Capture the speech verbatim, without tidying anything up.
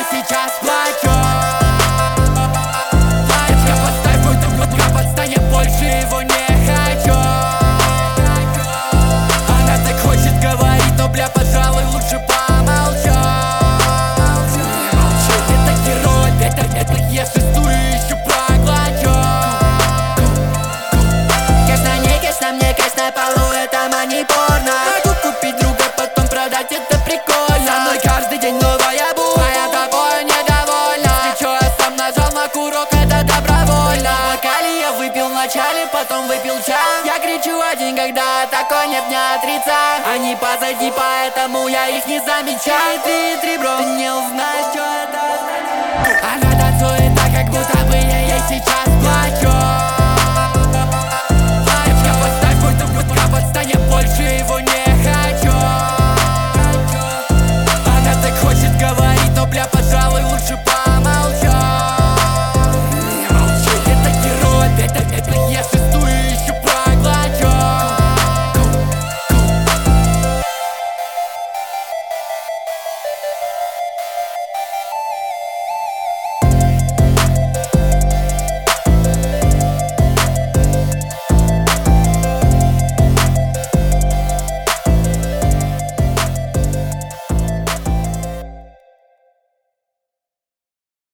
сейчас плачу. Девочка, поставь мой дом, я подстанет, больше его не хочу. Она так хочет говорить, но, бля, пожалуй, лучше помолчу. Не молчи, это герой, это, это я шестую еще проглочу. Кэш на ней, кэш на мне, кэш на полу, это манипорно. Могу купить друга, потом продать, это прикольно. Со мной каждый день новая буль, а я тобой недовольна. Если чё, я сам нажал на курок, это добровольно. В бокале я выпил вначале, потом выпил чай. Я кричу один, когда такой нет, не отрицай. Они позади, поэтому я их не замечаю. Три, три, бро, ты не узнаешь, что это. Она танцует.